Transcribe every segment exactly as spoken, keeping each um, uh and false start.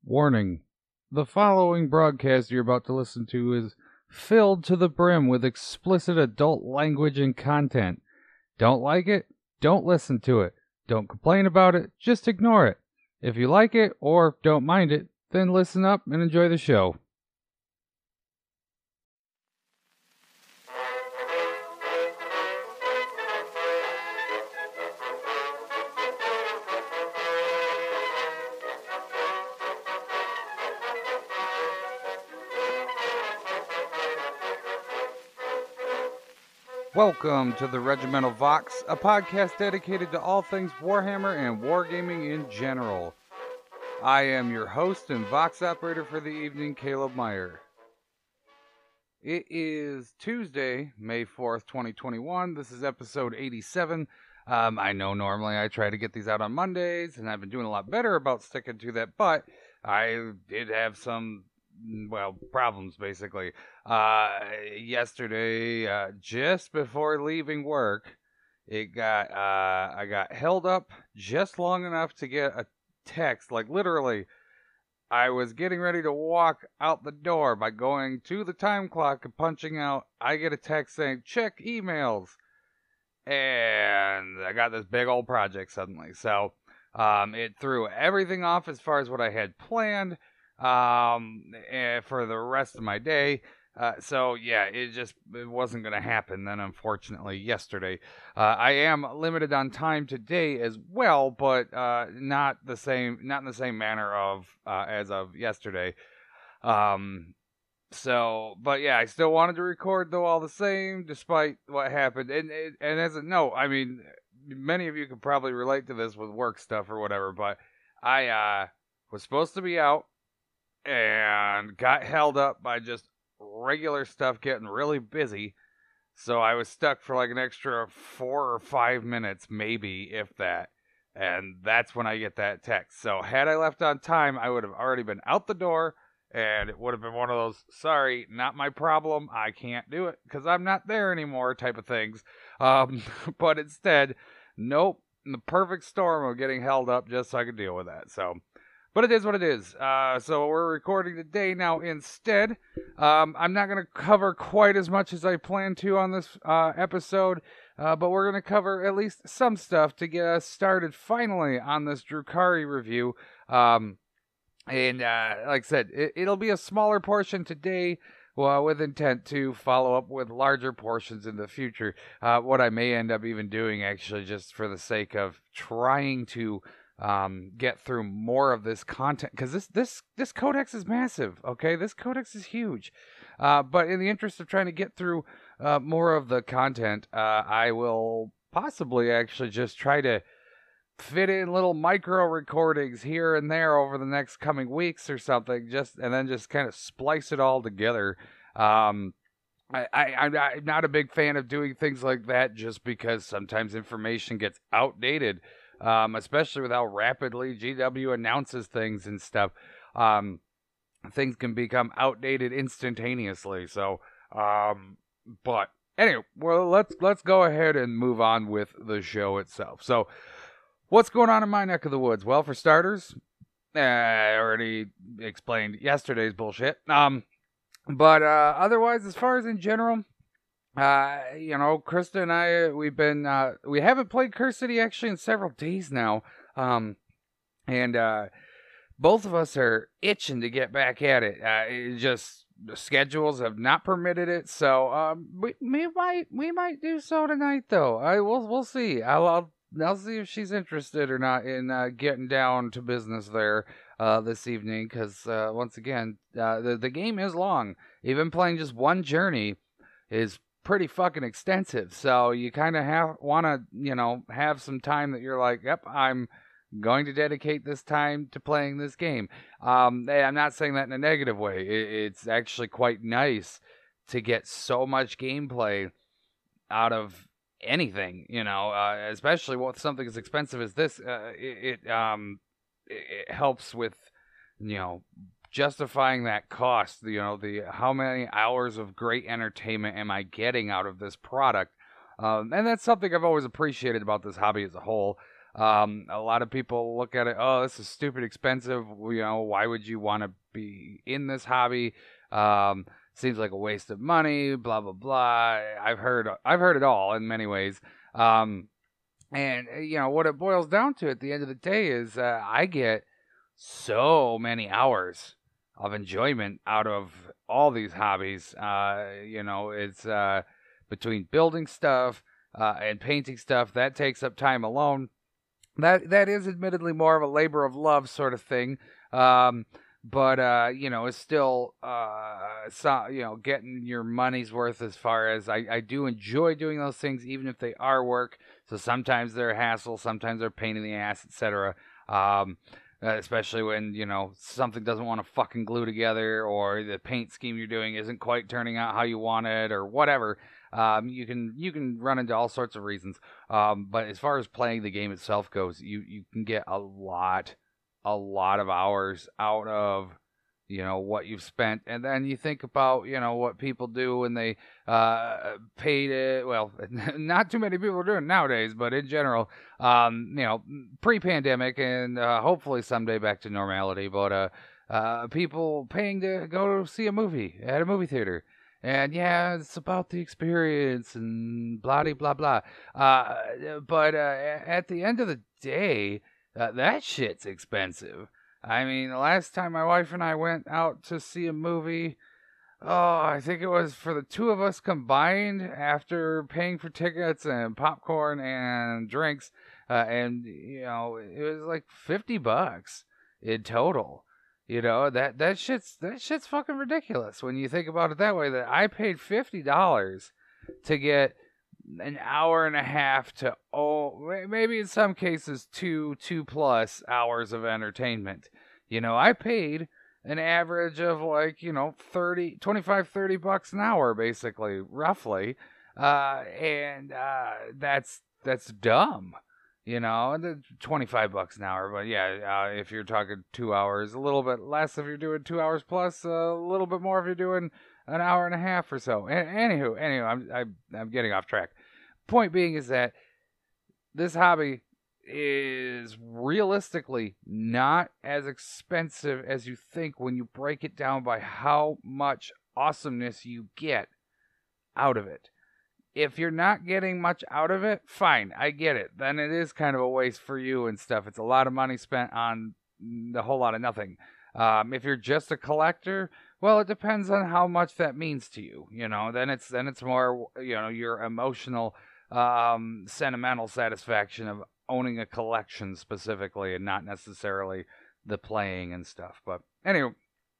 Warning. The following broadcast you're about to listen to is filled to the brim with explicit adult language and content. Don't like it? Don't listen to it. Don't complain about it. Just ignore it. If you like it or don't mind it, then listen up and enjoy the show. Welcome to the Regimental Vox, a podcast dedicated to all things Warhammer and wargaming in general. I am your host and Vox operator for the evening, Caleb Meyer. It is Tuesday, May fourth, twenty twenty-one. This is episode eighty-seven. Um, I know normally I try to get these out on Mondays, and I've been doing a lot better about sticking to that, but I did have some well, problems basically. Uh, yesterday, uh, just before leaving work, it got, uh, I got held up just long enough to get a text. Like literally, I was getting ready to walk out the door by going to the time clock and punching out. I get a text saying, check emails. And I got this big old project suddenly. So, um, it threw everything off as far as what I had planned. Um, eh, for the rest of my day. Uh, so yeah, it just, it wasn't going to happen then, unfortunately, yesterday. Uh, I am limited on time today as well, but, uh, not the same, not in the same manner of, uh, as of yesterday. Um, so, but yeah, I still wanted to record though all the same, despite what happened. And, and, and as a note, I mean, many of you could probably relate to this with work stuff or whatever, but I, uh, was supposed to be out and got held up by just regular stuff getting really busy. So I was stuck for like an extra four or five minutes, maybe, if that. And that's when I get that text. So had I left on time, I would have already been out the door, and it would have been one of those, sorry, not my problem, I can't do it because I'm not there anymore type of things. Um, but instead, nope, in the perfect storm of getting held up just so I could deal with that. So... But it is what it is. Uh, so we're recording today now instead. Um, I'm not going to cover quite as much as I planned to on this uh, episode, uh, but we're going to cover at least some stuff to get us started finally on this Drukhari review. Um, and uh, like I said, it, it'll be a smaller portion today, well, with intent to follow up with larger portions in the future. Uh, what I may end up even doing, actually, just for the sake of trying to Um, get through more of this content, because this this this codex is massive. Okay, this codex is huge. Uh, but in the interest of trying to get through uh, more of the content, uh, I will possibly actually just try to fit in little micro recordings here and there over the next coming weeks or something, just and then just kind of splice it all together. Um, I, I, I'm not a big fan of doing things like that just because sometimes information gets outdated. Um, especially with how rapidly G W announces things and stuff. Um, things can become outdated instantaneously. So, um, but anyway, well, let's let's go ahead and move on with the show itself. So, what's going on in my neck of the woods? Well, for starters, uh, I already explained yesterday's bullshit. Um, but uh, otherwise, as far as in general. Uh, you know, Krista and I, we've been, uh, we haven't played Curse City actually in several days now. Um, and, uh, both of us are itching to get back at it. Uh, it just, the schedules have not permitted it. So, um, we, we might, we might do so tonight though. I will, we'll see. I'll, I'll, I'll see if she's interested or not in, uh, getting down to business there, uh, this evening. Cause, uh, once again, uh, the, the game is long. Even playing just one journey is pretty fucking extensive, so you kind of have want to, you know, have some time that you're like, yep, I'm going to dedicate this time to playing this game. Um, I'm not saying that in a negative way. It, it's actually quite nice to get so much gameplay out of anything, you know, uh, especially with something as expensive as this. Uh, it, it um, it, it helps with, you know, justifying that cost, you know, the how many hours of great entertainment am I getting out of this product? Um, and that's something I've always appreciated about this hobby as a whole. Um, a lot of people look at it, oh, this is stupid expensive. You know, why would you want to be in this hobby? Um, seems like a waste of money. Blah blah blah. I've heard I've heard it all in many ways. Um, and you know what it boils down to at the end of the day is uh, I get so many hours of enjoyment out of all these hobbies. Uh, you know, it's uh, between building stuff uh, and painting stuff that takes up time alone. That that is admittedly more of a labor of love sort of thing, um, but uh, you know, it's still uh, so, you know, getting your money's worth as far as I, I do enjoy doing those things, even if they are work. So sometimes they're a hassle, sometimes they're a pain in the ass, et cetera. Um, uh, especially when you know something doesn't want to fucking glue together, or the paint scheme you're doing isn't quite turning out how you want it, or whatever. Um, you can you can run into all sorts of reasons. Um, but as far as playing the game itself goes, you, you can get a lot, a lot of hours out of, you know, what you've spent. And then you think about, you know, what people do when they uh, paid it. Well, not too many people are doing it nowadays, but in general, um, you know, pre-pandemic and uh, hopefully someday back to normality. But uh, uh, people paying to go see a movie at a movie theater. And yeah, it's about the experience and blah blah blah. Uh, but uh, at the end of the day, uh, that shit's expensive. I mean, the last time my wife and I went out to see a movie, oh, I think it was for the two of us combined after paying for tickets and popcorn and drinks, uh, and you know, it was like fifty bucks in total. You know, that that shit's that shit's fucking ridiculous when you think about it that way. That I paid fifty dollars to get an hour and a half to oh maybe in some cases two two plus hours of entertainment. You know, I paid an average of like, you know, thirty, twenty-five, thirty bucks an hour basically, roughly. Uh and uh that's that's dumb. You know, twenty-five bucks an hour, but yeah, uh, if you're talking two hours, a little bit less if you're doing two hours plus, uh, a little bit more if you're doing an hour and a half or so. And, anywho, anywho, I'm, I'm I'm getting off track. Point being is that this hobby is realistically not as expensive as you think when you break it down by how much awesomeness you get out of it. If you're not getting much out of it, fine, I get it. Then it is kind of a waste for you and stuff. It's a lot of money spent on a whole lot of nothing. Um, if you're just a collector, well, it depends on how much that means to you. You know, then it's then it's more, you know, your emotional, um, sentimental satisfaction of owning a collection specifically, and not necessarily the playing and stuff. But anyway,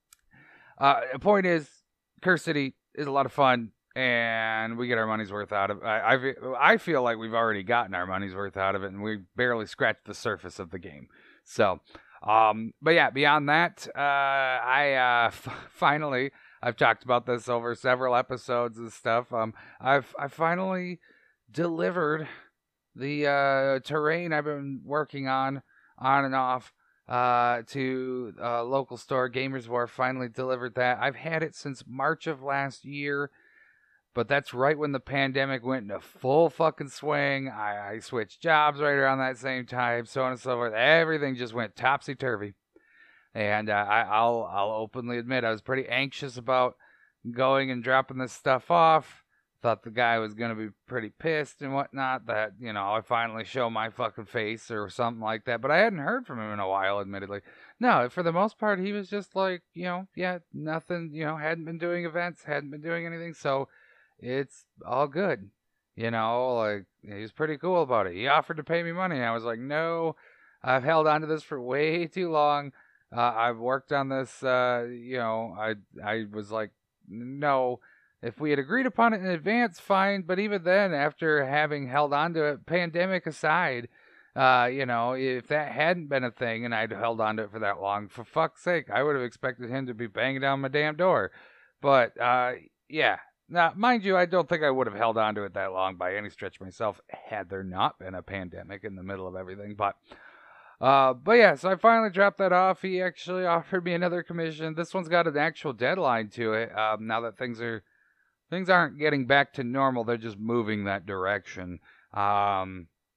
uh, the point is, Curse City is a lot of fun. And we get our money's worth out of it. I, I, I feel like we've already gotten our money's worth out of it, and we barely scratched the surface of the game. So, um, but yeah, beyond that, uh, I uh, f- finally, I've talked about this over several episodes and stuff. Um, I've I finally delivered the uh, terrain I've been working on, on and off, uh, to a local store, Gamers Wharf. Finally delivered that. I've had it since March of last year. But that's right when the pandemic went into full fucking swing. I, I switched jobs right around that same time, so on and so forth. Everything just went topsy-turvy. And uh, I, I'll I'll openly admit I was pretty anxious about going and dropping this stuff off. Thought the guy was going to be pretty pissed and whatnot that, you know, I finally show my fucking face or something like that. But I hadn't heard from him in a while, admittedly. No, for the most part, he was just like, you know, yeah, nothing, you know, hadn't been doing events, hadn't been doing anything, so it's all good. You know, like, he was pretty cool about it. He offered to pay me money. I was like, no, I've held on to this for way too long. Uh, I've worked on this, uh, you know, I, I was like, no, if we had agreed upon it in advance, fine. But even then, after having held on to it, pandemic aside, uh, you know, if that hadn't been a thing and I'd held on to it for that long, for fuck's sake, I would have expected him to be banging down my damn door. But, uh, yeah. Now, mind you, I don't think I would have held on to it that long by any stretch myself had there not been a pandemic in the middle of everything. But, uh, but yeah, so I finally dropped that off. He actually offered me another commission. This one's got an actual deadline to it. Um, now that things are, things aren't getting back to normal, they're just moving that direction. Um,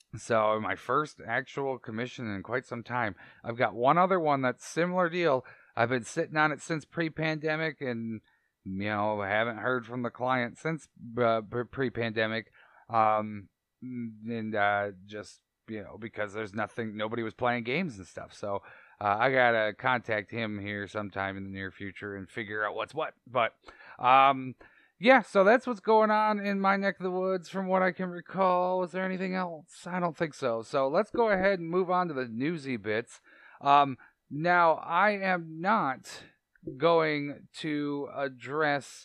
So my first actual commission in quite some time. I've got one other one that's similar deal. I've been sitting on it since pre-pandemic, and you know, I haven't heard from the client since uh, pre-pandemic. Um, and uh, just you know, because there's nothing, nobody was playing games and stuff. So uh, I gotta contact him here sometime in the near future and figure out what's what. But um, yeah, so that's what's going on in my neck of the woods from what I can recall. Was there anything else? I don't think so. So let's go ahead and move on to the newsy bits. Um, now, I am not going to address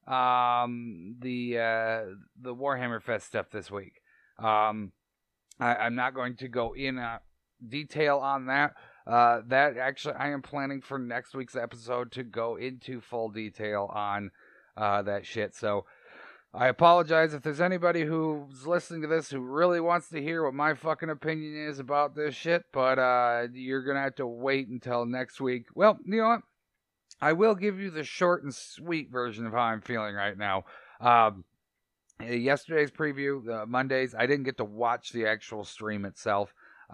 um, the uh, the Warhammer Fest stuff this week. Um, I, I'm not going to go in uh, detail on that. Uh, that actually, I am planning for next week's episode to go into full detail on uh, that shit. So I apologize if there's anybody who's listening to this who really wants to hear what my fucking opinion is about this shit, but uh, you're going to have to wait until next week. Well, you know what? I will give you the short and sweet version of how I'm feeling right now. Um, yesterday's preview, uh, Mondays, I didn't get to watch the actual stream itself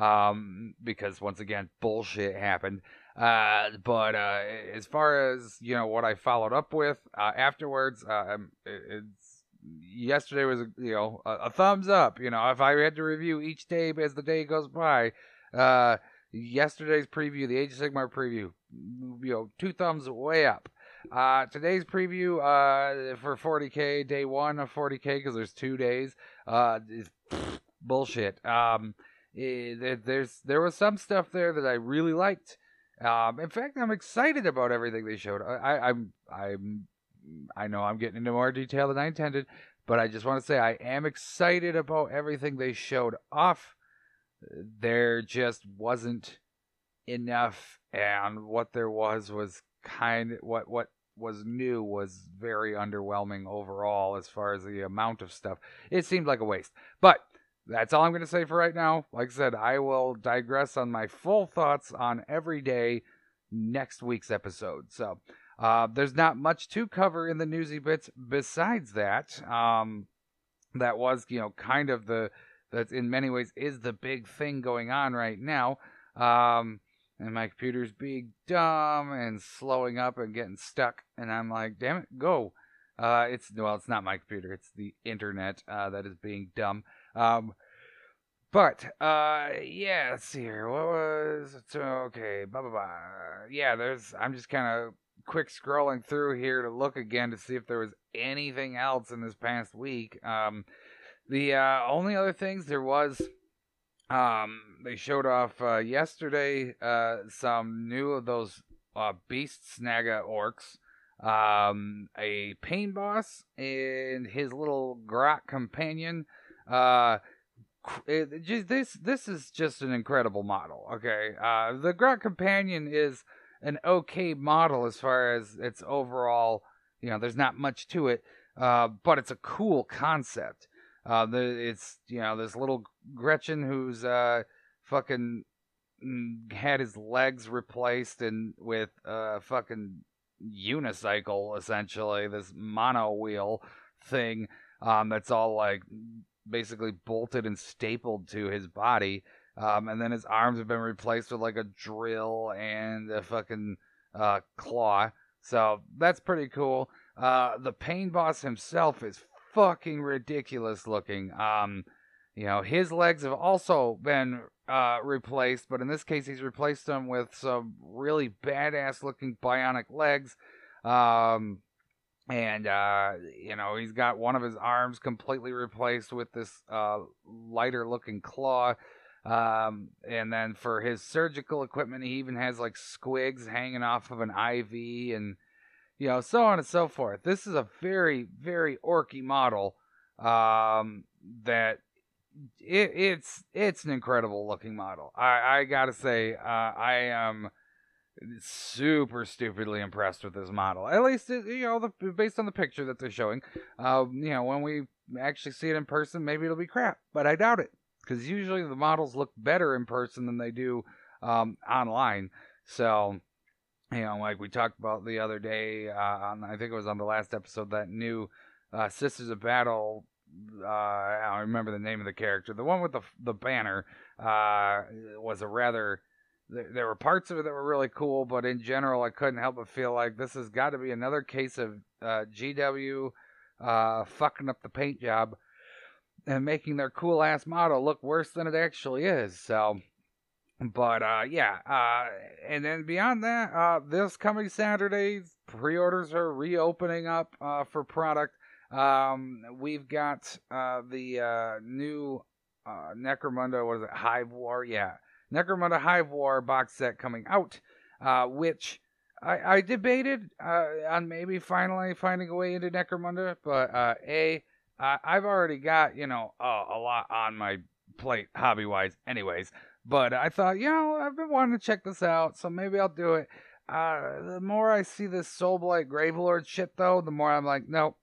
um, because, once again, bullshit happened. Uh, but uh, as far as, you know, what I followed up with uh, afterwards, uh, it's, yesterday was, you know, a, a thumbs up. You know, if I had to review each day as the day goes by, uh, yesterday's preview, the Age of Sigmar preview, you know, two thumbs way up. Uh, today's preview uh, for forty K, day one of forty K, because there's two days, uh, is pfft, bullshit. Um, it, there's there was some stuff there that I really liked. Um, in fact, I'm excited about everything they showed. I, I, I'm, I'm, I know I'm getting into more detail than I intended, but I just want to say I am excited about everything they showed off. There just wasn't enough, and what there was was kind of what what was new was very underwhelming overall as far as the amount of stuff. It seemed like a waste, but that's all I'm going to say for right now. Like I said, I will digress on my full thoughts on every day next week's episode. So uh, there's not much to cover in the newsy bits besides that. Um, that was, you know, kind of the, that in many ways is the big thing going on right now. Um, and my computer's being dumb and slowing up and getting stuck. And I'm like, damn it, go. Uh, it's, well, it's not my computer. It's the internet uh, that is being dumb. Um, but, uh, yeah, let's see here. What was it? Okay, blah, blah, blah. Yeah, there's, I'm just kind of quick scrolling through here to look again to see if there was anything else in this past week. Um, the, uh, only other things there was, um, they showed off, uh, yesterday, uh, some new of those, uh, Beast Snaga orcs. Um, a pain boss and his little Grot companion. Uh, it, just, this this is just an incredible model. Okay, uh, the Grot companion is an okay model as far as its overall. You know, there's not much to it, uh, but it's a cool concept. Uh, the, it's you know this little Gretchen who's uh fucking had his legs replaced and with uh fucking unicycle, essentially this mono wheel thing um that's all like basically bolted and stapled to his body, um and then his arms have been replaced with like a drill and a fucking uh claw. So that's pretty cool. Uh the pain boss himself is fucking ridiculous looking. Um you know, his legs have also been uh, replaced, but in this case, he's replaced them with some really badass looking bionic legs. Um, and, uh, you know, he's got one of his arms completely replaced with this uh, lighter looking claw. Um, and then for his surgical equipment, he even has like squigs hanging off of an I V and, you know, so on and so forth. This is a very, very orky model um, that. It, it's it's an incredible looking model. I, I gotta say, uh, I am super stupidly impressed with this model. At least, it, you know, the, based on the picture that they're showing. Uh, you know, when we actually see it in person, maybe it'll be crap, but I doubt it because usually the models look better in person than they do um, online. So, you know, like we talked about the other day, uh, on I think it was on the last episode, that new uh, Sisters of Battle uh, I don't remember the name of the character. The one with the the banner uh, was a rather. There were parts of it that were really cool, but in general, I couldn't help but feel like this has got to be another case of uh, G W uh, fucking up the paint job and making their cool ass model look worse than it actually is. So, but uh, yeah, uh, and then beyond that, uh, this coming Saturday, pre-orders are reopening up uh, for product. Um, we've got uh, the uh, new uh, Necromunda. What is it? Hive War. Yeah. Necromunda Hive War box set coming out, uh, which I, I debated uh, on maybe finally finding a way into Necromunda, but uh, A, uh, I've already got, you know, uh, a lot on my plate hobby-wise anyways, but I thought, you know, I've been wanting to check this out, so maybe I'll do it. Uh, the more I see this Soulblight Gravelord shit, though, the more I'm like, nope,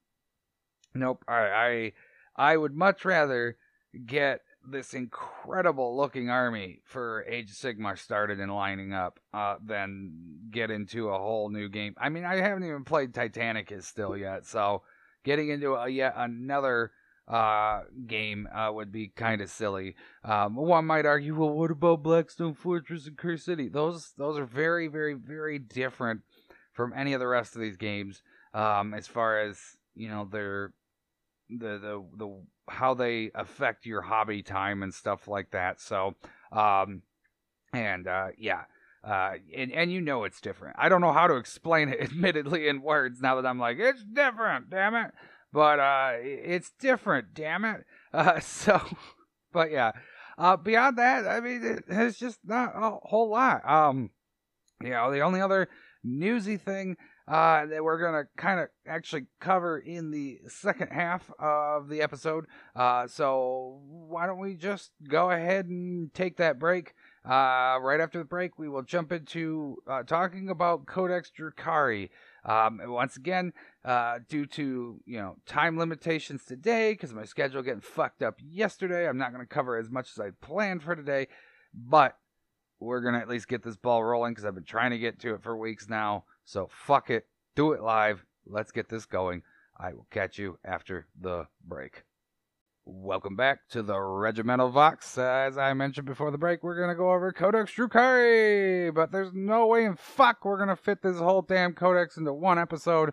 nope, I, I, I would much rather get this incredible looking army for Age of Sigmar started and lining up uh, than get into a whole new game. I mean, I haven't even played Titanicus still yet, so getting into a, yet another uh, game uh, would be kind of silly. Um, one might argue, well, what about Blackstone Fortress and Curse City? Those those are very, very, very different from any of the rest of these games um, as far as, you know, their the the the how they affect your hobby time and stuff like that. So, um, and uh, yeah, uh, and and you know it's different. I don't know how to explain it, admittedly, in words. Now that I'm like, it's different, damn it. But uh, it's different, damn it. Uh, so, but yeah. Uh, beyond that, I mean, it, it's just not a whole lot. Um, you know, the only other newsy thing uh, that we're going to kind of actually cover in the second half of the episode. Uh, so why don't we just go ahead and take that break? Uh, right after the break, we will jump into uh, talking about Codex Drukhari. Um, once again, uh, due to, you know, time limitations today, because my schedule getting fucked up yesterday, I'm not going to cover as much as I planned for today, but we're going to at least get this ball rolling because I've been trying to get to it for weeks now. So fuck it. Do it live. Let's get this going. I will catch you after the break. Welcome back to the Regimental Vox. Uh, as I mentioned before the break, we're going to go over Codex Drukhari. But there's no way in fuck we're going to fit this whole damn codex into one episode.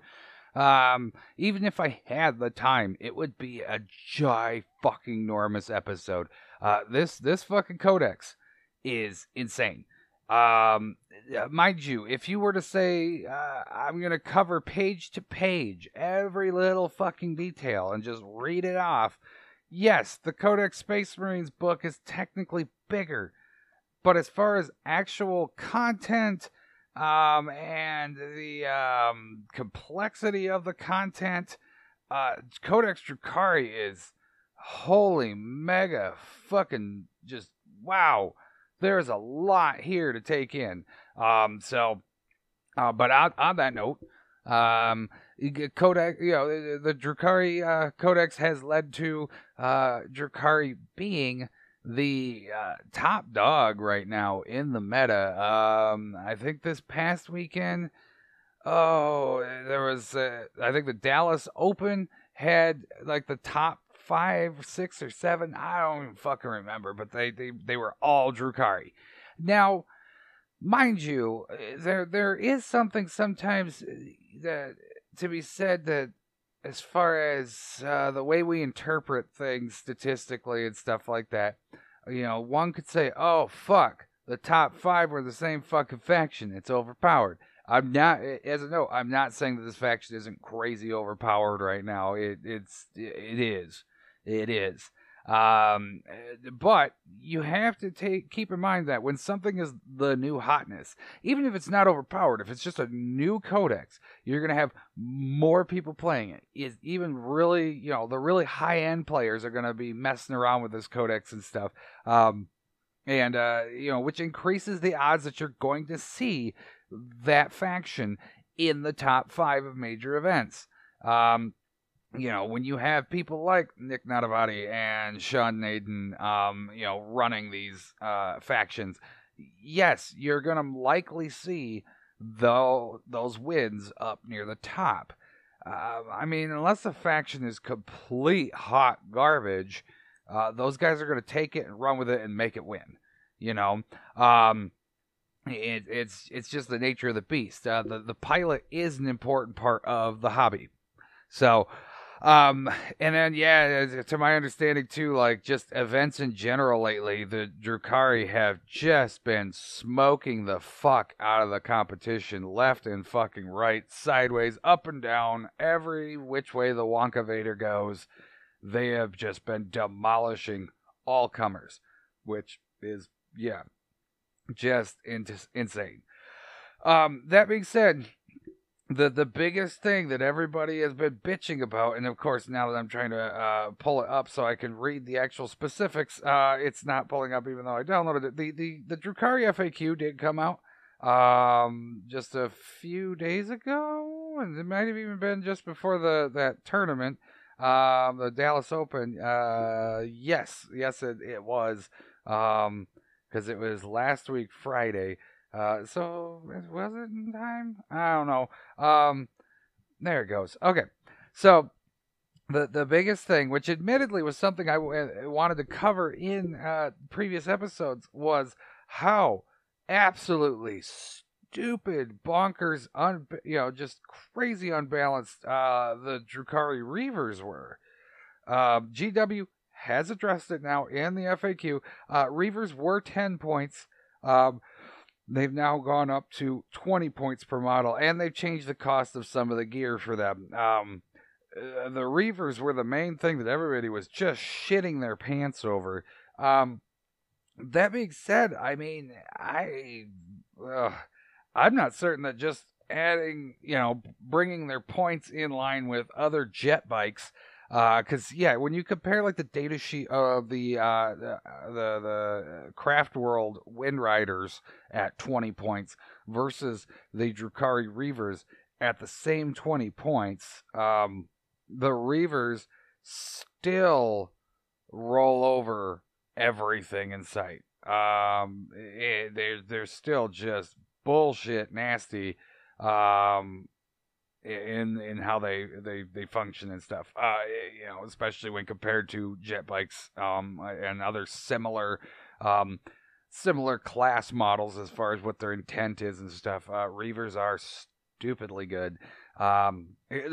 Um, even if I had the time, it would be a gi-fucking-normous episode. Uh, this, this fucking codex is insane. Um, mind you, if you were to say, uh, I'm going to cover page to page every little fucking detail and just read it off, yes, the Codex Space Marines book is technically bigger, but as far as actual content, um, and the, um, complexity of the content, uh, Codex Drukhari is holy mega fucking just wow. There's a lot here to take in. Um, so, uh, but on, on that note, um, Codex, you know, the, the Drukhari uh, Codex has led to uh, Drukhari being the uh, top dog right now in the meta. Um, I think this past weekend, oh, there was, uh, I think the Dallas Open had like the top five, six, or seven. I don't even fucking remember, but they, they, they were all Drukhari. Now, mind you, there there is something sometimes that to be said that as far as uh, the way we interpret things statistically and stuff like that, you know, one could say, oh, fuck, the top five were the same fucking faction. It's overpowered. I'm not, as a note, I'm not saying that this faction isn't crazy overpowered right now. It it's it is. It is. Um, but you have to take keep in mind that when something is the new hotness, even if it's not overpowered, if it's just a new codex, you're going to have more people playing it. Is even really, you know, the really high-end players are going to be messing around with this codex and stuff. Um, and, uh, you know, which increases the odds that you're going to see that faction in the top five of major events. Um, You know, when you have people like Nick Nadavati and Sean Naden, um, you know, running these uh, factions, yes, you're going to likely see the, those wins up near the top. Uh, I mean, unless the faction is complete hot garbage, uh, those guys are going to take it and run with it and make it win. You know, um, it, it's it's just the nature of the beast. Uh, the the pilot is an important part of the hobby. So, um, and then yeah, to my understanding too, like just events in general lately, the Drukhari have just been smoking the fuck out of the competition, left and fucking right, sideways, up and down, every which way the Wonka Vader goes. They have just been demolishing all comers, which is yeah, just in- insane. Um, that being said, the the biggest thing that everybody has been bitching about, and of course now that I'm trying to uh, pull it up so I can read the actual specifics, uh, it's not pulling up even though I downloaded it. The the the Drukhari F A Q did come out um, just a few days ago, and it might have even been just before the that tournament, um, the Dallas Open. Uh, yes, yes, it it was, um, because it was last week Friday. Uh, so was it in time? I don't know. Um, there it goes. Okay, so the the biggest thing, which admittedly was something I w- wanted to cover in uh, previous episodes, was how absolutely stupid, bonkers, un you know, just crazy unbalanced uh, the Drukhari Reavers were. Uh, G W has addressed it now in the F A Q. Uh, Reavers were ten points. Um, They've now gone up to twenty points per model, and they've changed the cost of some of the gear for them. Um, uh, the Reavers were the main thing that everybody was just shitting their pants over. Um, that being said, I mean, I, uh, I'm not certain that just adding, you know, bringing their points in line with other jet bikes. Because uh, yeah, when you compare like the data sheet of the uh, the, the the Craft World Wind Riders at twenty points versus the Drukhari Reavers at the same twenty points, um, the Reavers still roll over everything in sight. Um, it, they're they're still just bullshit nasty. Um, in in how they they they function and stuff. Uh, you know, especially when compared to jet bikes um and other similar um similar class models as far as what their intent is and stuff. Uh, Reavers are stupidly good. Um,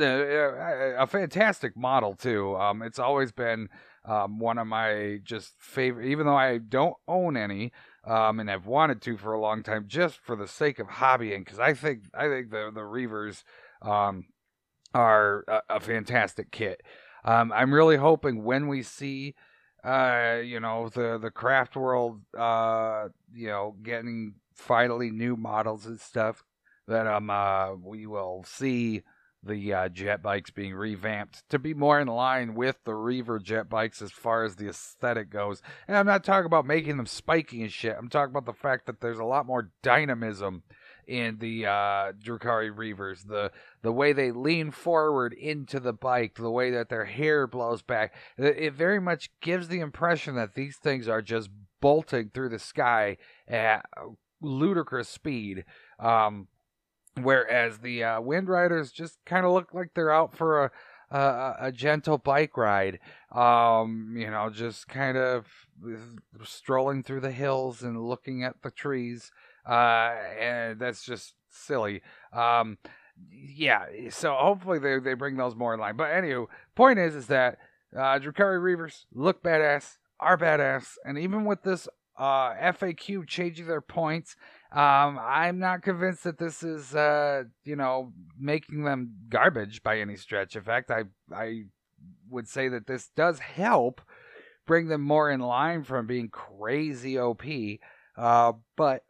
a, a fantastic model too. Um, it's always been um one of my just favorite, even though I don't own any. Um, and I've wanted to for a long time, just for the sake of hobbying, because I think I think the the Reavers um, are a, a fantastic kit. Um, I'm really hoping when we see, uh, you know, the the craft world, uh, you know, getting finally new models and stuff, that um, uh, we will see the uh, jet bikes being revamped to be more in line with the Reaver jet bikes as far as the aesthetic goes. And I'm not talking about making them spiky and shit. I'm talking about the fact that there's a lot more dynamism in the uh, Drukhari Reavers. The the way they lean forward into the bike, the way that their hair blows back, it, it very much gives the impression that these things are just bolting through the sky at ludicrous speed. Um, whereas the uh, Wind Riders just kind of look like they're out for a a, a gentle bike ride. Um, you know, just kind of strolling through the hills and looking at the trees. Uh, and that's just silly. Um, yeah, so hopefully they they bring those more in line. But anywho, point is is that uh, Drukhari Reavers look badass, are badass, and even with this uh, F A Q changing their points, um, I'm not convinced that this is uh, you know, making them garbage by any stretch. In fact, I I would say that this does help bring them more in line from being crazy O P. Uh, but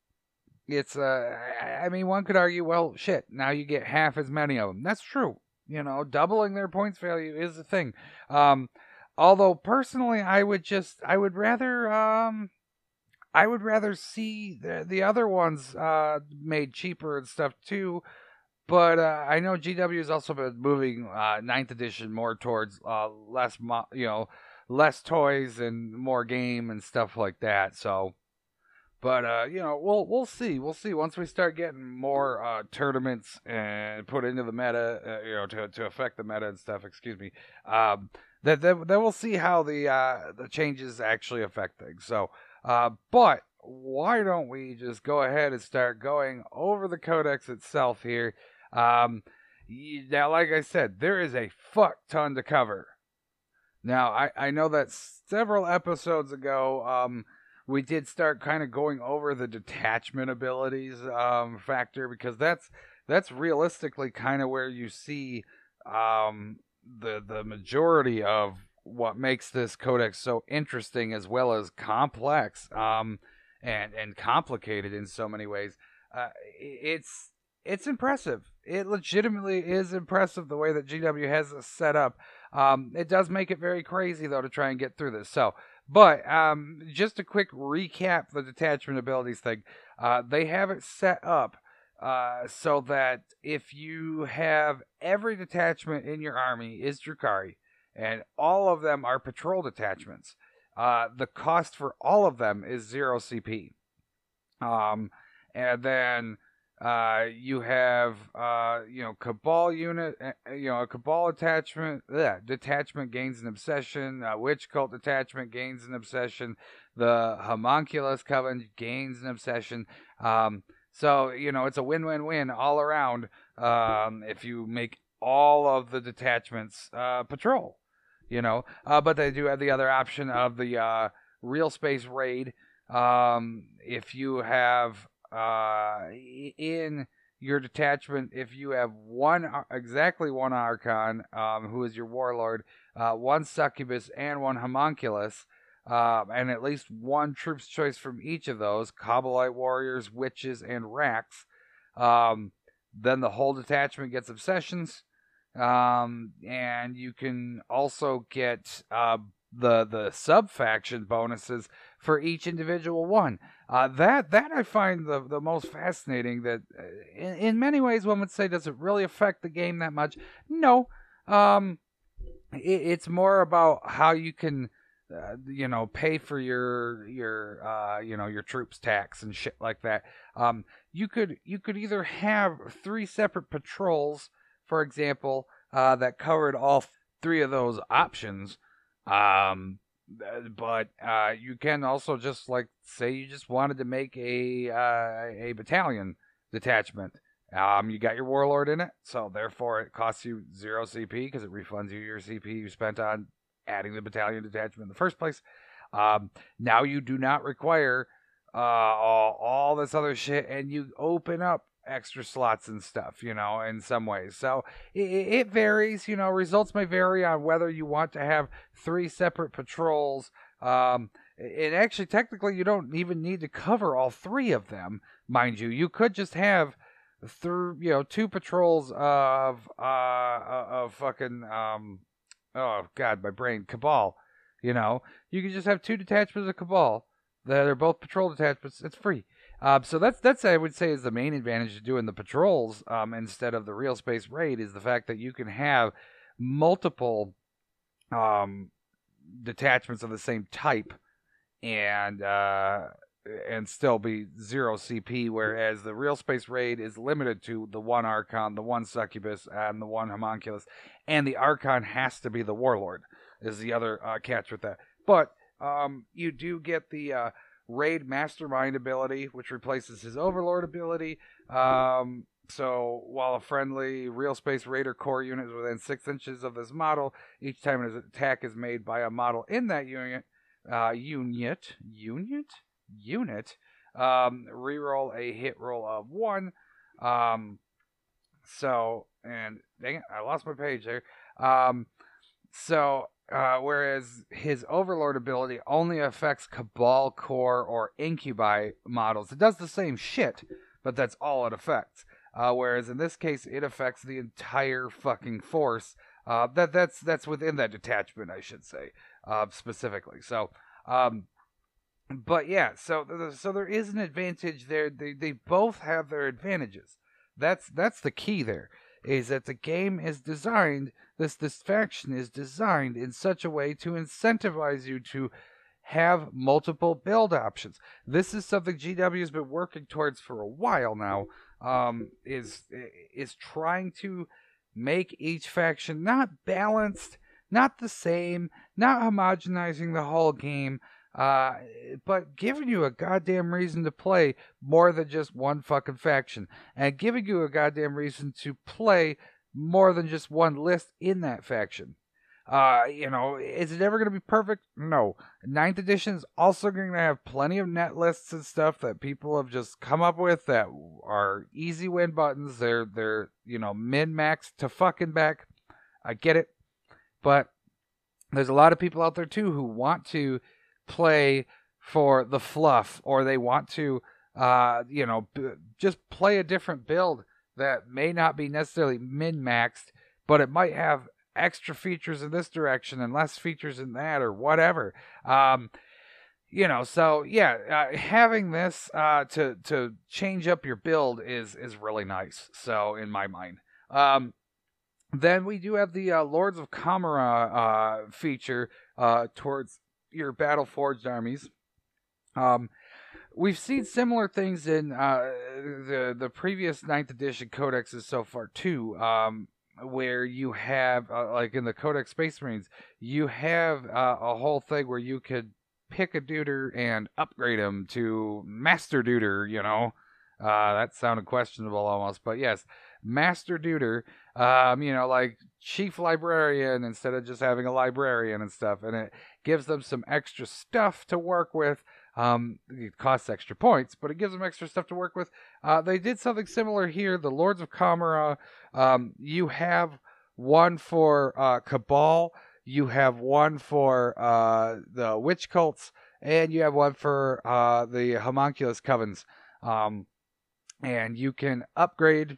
it's uh I mean, one could argue, well, shit, now you get half as many of them. That's true. You know, doubling their points value is a thing. Um although personally I would just I would rather um I would rather see the, the other ones uh made cheaper and stuff too. But uh, I know G W has also been moving uh ninth edition more towards uh less mo- you know, less toys and more game and stuff like that. So But uh, you know, we'll we'll see. We'll see once we start getting more uh, tournaments and put into the meta, uh, you know, to to affect the meta and stuff. Excuse me. Um, that then we'll see how the uh, the changes actually affect things. So, uh, but why don't we just go ahead and start going over the codex itself here? Um, now, like I said, there is a fuck ton to cover. Now, I I know that several episodes ago, um. we did start kind of going over the detachment abilities um, factor, because that's that's realistically kind of where you see um, the the majority of what makes this codex so interesting as well as complex um, and and complicated in so many ways. Uh, it's it's impressive. It legitimately is impressive the way that G W has this set up. Um, it does make it very crazy though to try and get through this. So. But um, just a quick recap the detachment abilities thing. Uh, they have it set up uh, so that if you have every detachment in your army is Drukhari, and all of them are patrol detachments, uh, the cost for all of them is zero C P. Um, and then uh, you have, uh, you know, Cabal unit, you know, a Cabal attachment, yeah, detachment gains an obsession, a Witch Cult detachment gains an obsession, the Homunculus Coven gains an obsession. Um, so, you know, it's a win-win-win all around um, if you make all of the detachments uh, patrol, you know. Uh, but they do have the other option of the uh, Real Space Raid. Um, if you have... Uh, in your detachment, if you have one, exactly one Archon, um, who is your warlord, uh, one Succubus, and one Homunculus, uh, and at least one troop's choice from each of those, Kabbalite warriors, witches, and Racks, um, then the whole detachment gets obsessions, um, and you can also get uh, the the sub faction bonuses for each individual one. Uh, that that I find the the most fascinating. That uh, in, in many ways one would say, does it really affect the game that much? No. Um, it, it's more about how you can, uh, you know, pay for your your uh, you know, your troops tax and shit like that. Um, you could you could either have three separate patrols, for example, uh, that covered all three of those options. Um, but uh, you can also just, like, say you just wanted to make a uh, a battalion detachment. Um, you got your warlord in it, so therefore it costs you zero C P because it refunds you your C P you spent on adding the battalion detachment in the first place. Um, now you do not require uh, all, all this other shit, and you open up extra slots and stuff, you know, in some ways. So it, it varies, you know, results may vary on whether you want to have three separate patrols. Um, and actually, technically, you don't even need to cover all three of them, mind you. You could just have through, you know, two patrols of, uh, of fucking, um, oh god, my brain, Cabal, you know. You could just have two detachments of Cabal that are both patrol detachments. It's free. Uh, so that's that's I would say is the main advantage of doing the patrols um, instead of the Real Space Raid, is the fact that you can have multiple um, detachments of the same type and uh, and still be zero C P, whereas the Real Space Raid is limited to the one Archon, the one Succubus, and the one Homunculus, and the Archon has to be the Warlord, is the other uh, catch with that. But um, you do get the uh, Raid Mastermind ability, which replaces his Overlord ability. Um, so while a friendly Real Space Raider core unit is within six inches of this model, each time an attack is made by a model in that unit, uh, unit, unit, unit, um, reroll a hit roll of one. Um, so, and dang it, I lost my page there. Um, so, uh, whereas his Overlord ability only affects Cabal Core or Incubi models. It does the same shit, but that's all it affects. Uh, whereas in this case, it affects the entire fucking force. Uh, that that's that's within that detachment, I should say, uh, specifically. So, um, but yeah, so so there is an advantage there. They they both have their advantages. That's that's the key there. Is that the game is designed, this this faction is designed in such a way to incentivize you to have multiple build options. This is something G W has been working towards for a while now. Um, is is trying to make each faction not balanced, not the same, not homogenizing the whole game, uh, but giving you a goddamn reason to play more than just one fucking faction, and giving you a goddamn reason to play more than just one list in that faction. Uh, you know, is it ever going to be perfect? No. Ninth edition is also going to have plenty of net lists and stuff that people have just come up with that are easy win buttons. They're they're you know min max to fucking back. I get it, but there's a lot of people out there too who want to play for the fluff, or they want to, uh, you know, b- just play a different build that may not be necessarily min maxed, but it might have extra features in this direction and less features in that, or whatever. Um, you know, so yeah, uh, having this uh, to to change up your build is is really nice. So in my mind, um, then we do have the uh, Lords of Kamara uh, feature uh, towards your battle forged armies. Um, we've seen similar things in uh, the the previous ninth edition codexes so far too. Um, where you have, uh, like in the Codex Space Marines, you have uh, a whole thing where you could pick a duder and upgrade him to Master Duder, you know. Uh, that sounded questionable almost, but yes, Master Duder, um, you know, like Chief Librarian instead of just having a librarian and stuff, and it gives them some extra stuff to work with. Um, it costs extra points, but it gives them extra stuff to work with. Uh, they did something similar here. The Lords of Kamara, um, you have one for uh, Cabal, you have one for uh, the Witch Cults, and you have one for uh, the Homunculus Covens. Um, and you can upgrade.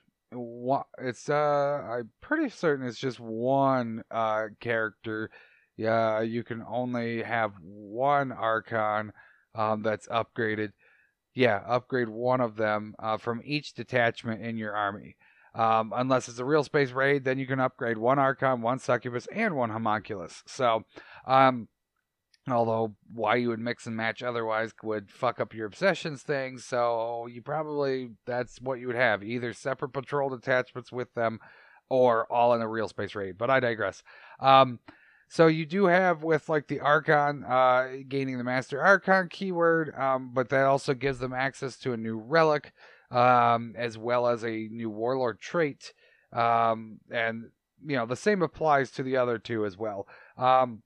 It's uh, I'm pretty certain it's just one uh, character. Yeah, you can only have one Archon um, that's upgraded. Yeah, upgrade one of them uh, from each detachment in your army. Um, unless it's a real space raid, then you can upgrade one Archon, one Succubus, and one Homunculus. So, um, although why you would mix and match otherwise would fuck up your obsessions things, so you probably, that's what you would have. Either separate patrol detachments with them, or all in a real space raid. But I digress. Um, So you do have with like the Archon uh, gaining the Master Archon keyword, um, but that also gives them access to a new relic, um, as well as a new Warlord trait, um, and you know the same applies to the other two as well. Um,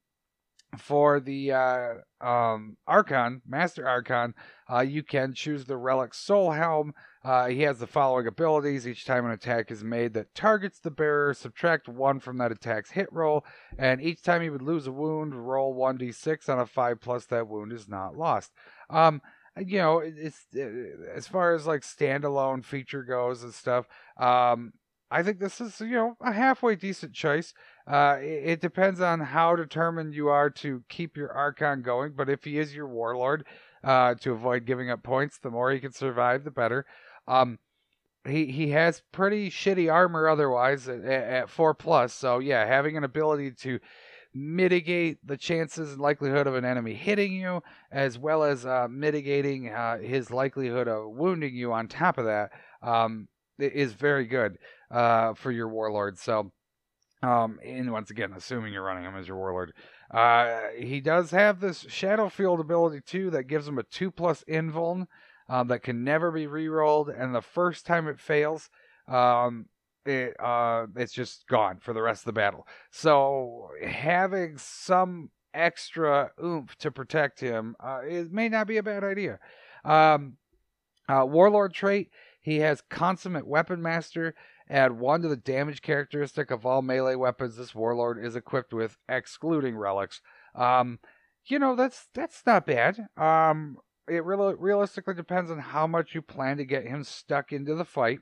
for the uh, um, Archon, Master Archon, uh, you can choose the relic Soul Helm. Uh, he has the following abilities. Each time an attack is made that targets the bearer, subtract one from that attack's hit roll, and each time he would lose a wound, roll one d six on a five plus that wound is not lost. Um, you know, it's it, as far as like standalone feature goes and stuff. Um, I think this is, you know, a halfway decent choice. Uh, it, it depends on how determined you are to keep your Archon going, but if he is your Warlord, uh, to avoid giving up points, the more he can survive, the better. Um, he he has pretty shitty armor otherwise at, at four plus, so yeah, having an ability to mitigate the chances and likelihood of an enemy hitting you, as well as uh, mitigating uh, his likelihood of wounding you on top of that, um, is very good uh, for your Warlord. So, um, and once again, assuming you're running him as your Warlord. Uh, he does have this Shadow Field ability too that gives him a two plus invuln um, that can never be rerolled, and the first time it fails, um, it uh, it's just gone for the rest of the battle. So having some extra oomph to protect him, uh, it may not be a bad idea. Um, uh, Warlord trait, he has Consummate Weapon Master. Add one to the damage characteristic of all melee weapons this Warlord is equipped with, excluding relics. Um, you know, that's that's not bad. Um, it really realistically depends on how much you plan to get him stuck into the fight.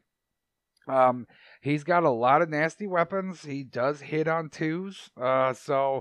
Um, he's got a lot of nasty weapons. He does hit on twos. Uh, so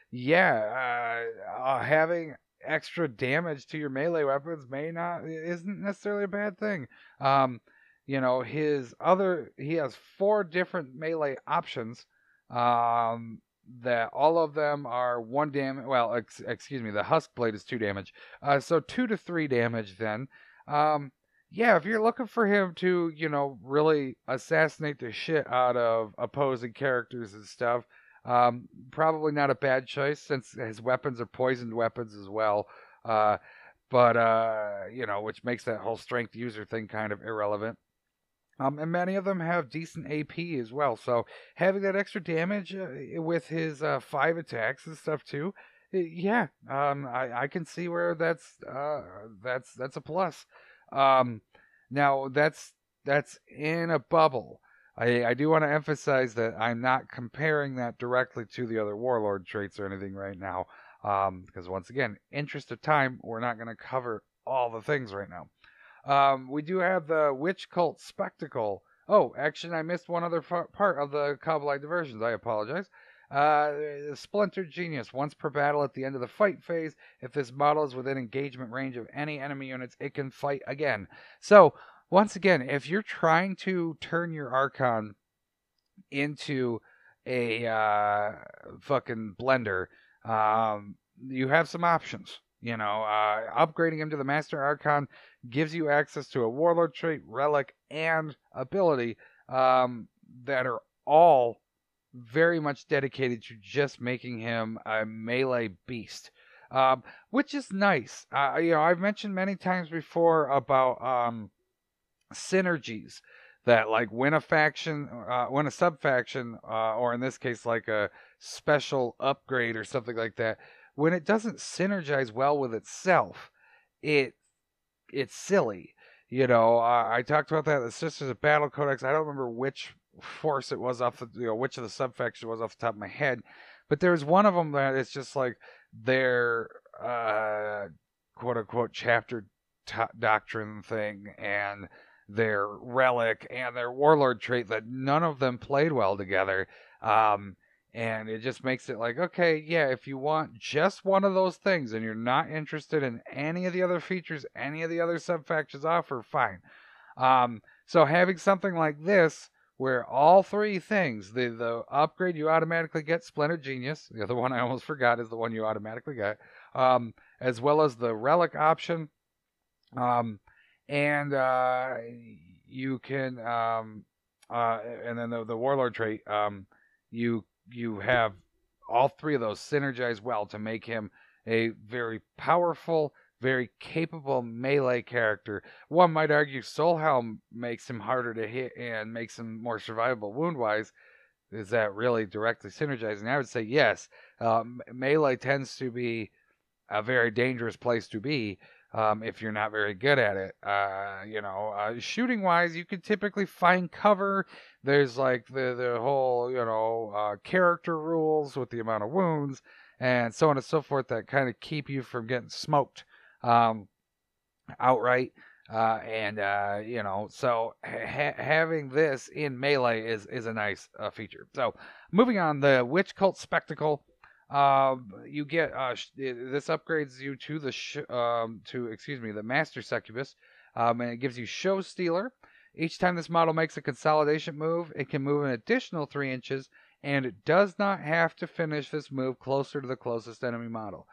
yeah, uh, uh, having extra damage to your melee weapons may not isn't necessarily a bad thing. Um, you know, his other he has four different melee options. Um, that all of them are one damage. Well, ex- excuse me, the Husk Blade is two damage. Uh, so two to three damage then. Um, yeah, if you're looking for him to, you know, really assassinate the shit out of opposing characters and stuff, um, probably not a bad choice since his weapons are poisoned weapons as well. Uh, but uh, you know, which makes that whole strength user thing kind of irrelevant. Um, and many of them have decent A P as well. So having that extra damage uh, with his uh, five attacks and stuff too, yeah, um, I, I can see where that's uh, that's that's a plus. Um, now that's that's in a bubble. I, I do want to emphasize that I'm not comparing that directly to the other warlord traits or anything right now, um, because once again, interest of time, we're not going to cover all the things right now. Um, we do have the Witch Cult Spectacle. Oh, actually, I missed one other f- part of the Kabbalite diversions. I apologize. Uh, Splintered Genius. Once per battle at the end of the fight phase, if this model is within engagement range of any enemy units, it can fight again. So, once again, if you're trying to turn your Archon into a uh, fucking blender, um, you have some options. You know, uh, upgrading him to the Master Archon gives you access to a Warlord trait, relic, and ability um, that are all very much dedicated to just making him a melee beast, um, which is nice. Uh, you know, I've mentioned many times before about um, synergies that, like, when a faction, uh, when a sub faction, uh, or in this case, like a special upgrade or something like that, when it doesn't synergize well with itself, it it's silly. You know, uh, I talked about that. The Sisters of Battle Codex. I don't remember which force it was off the, you know, which of the sub factions was off the top of my head, but there's one of them that it's just like their uh, quote unquote chapter t- doctrine thing and their relic and their warlord trait that none of them played well together. Um, and it just makes it like, okay, yeah, if you want just one of those things and you're not interested in any of the other features any of the other sub factions offer, fine. Um, so having something like this, where all three things, the the upgrade you automatically get, Splinter Genius, the other one I almost forgot is the one you automatically get, um, as well as the relic option, um, and uh, you can, um, uh, and then the the warlord trait, um, you you have all three of those synergize well to make him a very powerful, very capable melee character. One might argue Soulhelm makes him harder to hit and makes him more survivable wound wise. Is that really directly synergizing? I would say yes. Um, melee tends to be a very dangerous place to be um, if you're not very good at it. Uh, you know, uh, shooting wise, you can typically find cover. There's like the the whole, you know, uh, character rules with the amount of wounds and so on and so forth that kind of keep you from getting smoked um, outright. Uh, and uh, you know, so ha- having this in melee is is a nice uh, feature. So moving on, the Witch Cult Spectacle. Um, you get uh, sh- this upgrades you to the sh- um, to excuse me the Master Succubus, um, and it gives you Show Stealer. Each time this model makes a consolidation move, it can move an additional three inches, and it does not have to finish this move closer to the closest enemy model.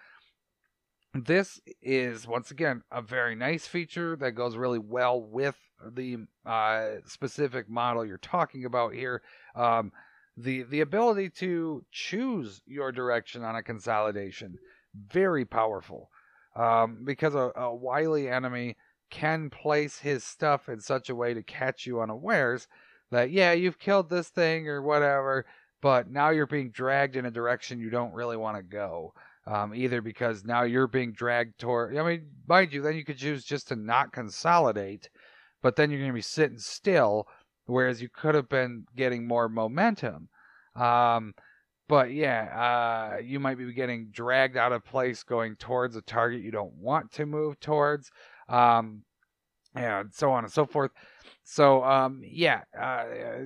This is, once again, a very nice feature that goes really well with the uh, specific model you're talking about here. Um, the the ability to choose your direction on a consolidation, very powerful, um, because a, a wily enemy can place his stuff in such a way to catch you unawares that, yeah, you've killed this thing or whatever, but now you're being dragged in a direction you don't really want to go. Um, either because now you're being dragged toward, I mean, mind you, then you could choose just to not consolidate, but then you're going to be sitting still, whereas you could have been getting more momentum. Um, but yeah, uh, you might be getting dragged out of place going towards a target you don't want to move towards, um, and so on and so forth. So, um, yeah, uh,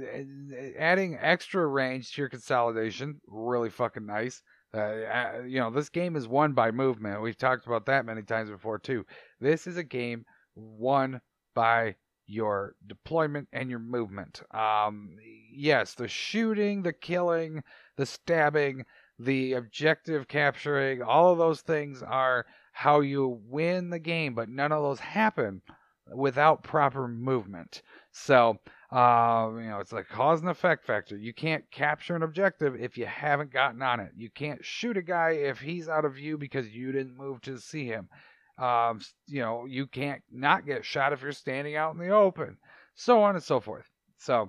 adding extra range to your consolidation, really fucking nice. Uh, you know, this game is won by movement. We've talked about that many times before, too. This is a game won by your deployment and your movement. Um, yes, the shooting, the killing, the stabbing, the objective capturing, all of those things are how you win the game, but none of those happen without proper movement. So, uh, you know, it's like cause and effect factor. You can't capture an objective if you haven't gotten on it. You can't shoot a guy if he's out of view because you didn't move to see him. Um, you know, you can't not get shot if you're standing out in the open, so on and so forth. So,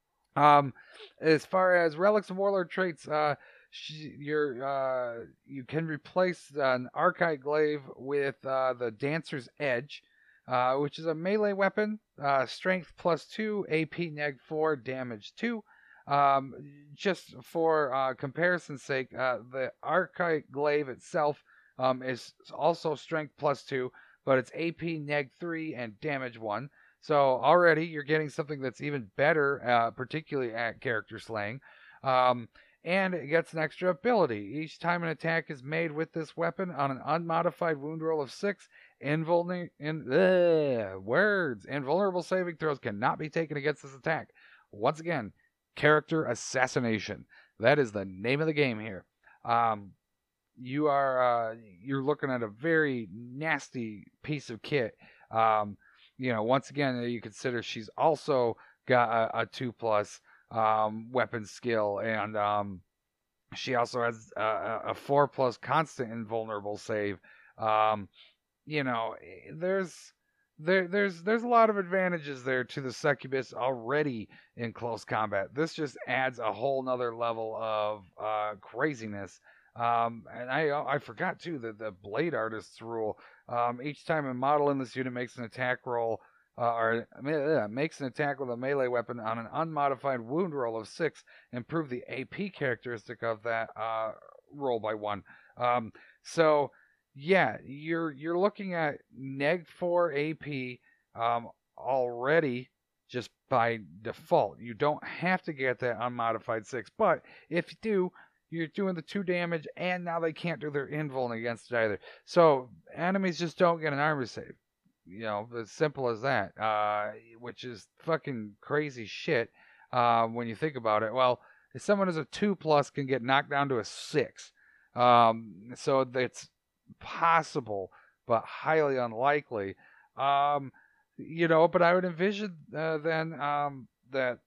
um, as far as relics and warlord traits, uh, you're, uh, you can replace an Archite Glaive with uh, the Dancer's Edge, uh, which is a melee weapon, uh, strength plus two, A P neg four, damage two. Um, just for uh, comparison's sake, uh, the Archite Glaive itself um, is also strength plus two, but it's A P neg three and damage one. So already you're getting something that's even better, uh, particularly at character slaying. Um, and it gets an extra ability. Each time an attack is made with this weapon on an unmodified wound roll of six, invulnerable in, ugh, words, invulnerable saving throws cannot be taken against this attack. Once again, character assassination. That is the name of the game here. Um, you are uh, you're looking at a very nasty piece of kit. Um, you know, once again, you consider she's also got a, a two plus um, weapon skill, and um, she also has a, a four plus constant invulnerable save. Um, you know, there's there there's there's a lot of advantages there to the succubus already in close combat. This just adds a whole nother level of uh, craziness. Um, and I I forgot too that the blade artist's rule. Um, each time a model in this unit makes an attack roll, uh, or uh, makes an attack with a melee weapon on an unmodified wound roll of six, improve the A P characteristic of that uh, roll by one. Um, so yeah, you're you're looking at neg four A P um, already just by default. You don't have to get that unmodified six, but if you do, you're doing the two damage, and now they can't do their invuln against it either. So enemies just don't get an armor save. You know, as simple as that. Uh, which is fucking crazy shit uh, when you think about it. Well, if someone who's a two plus can get knocked down to a six, um, so it's possible, but highly unlikely. Um, you know, but I would envision uh, then um, that.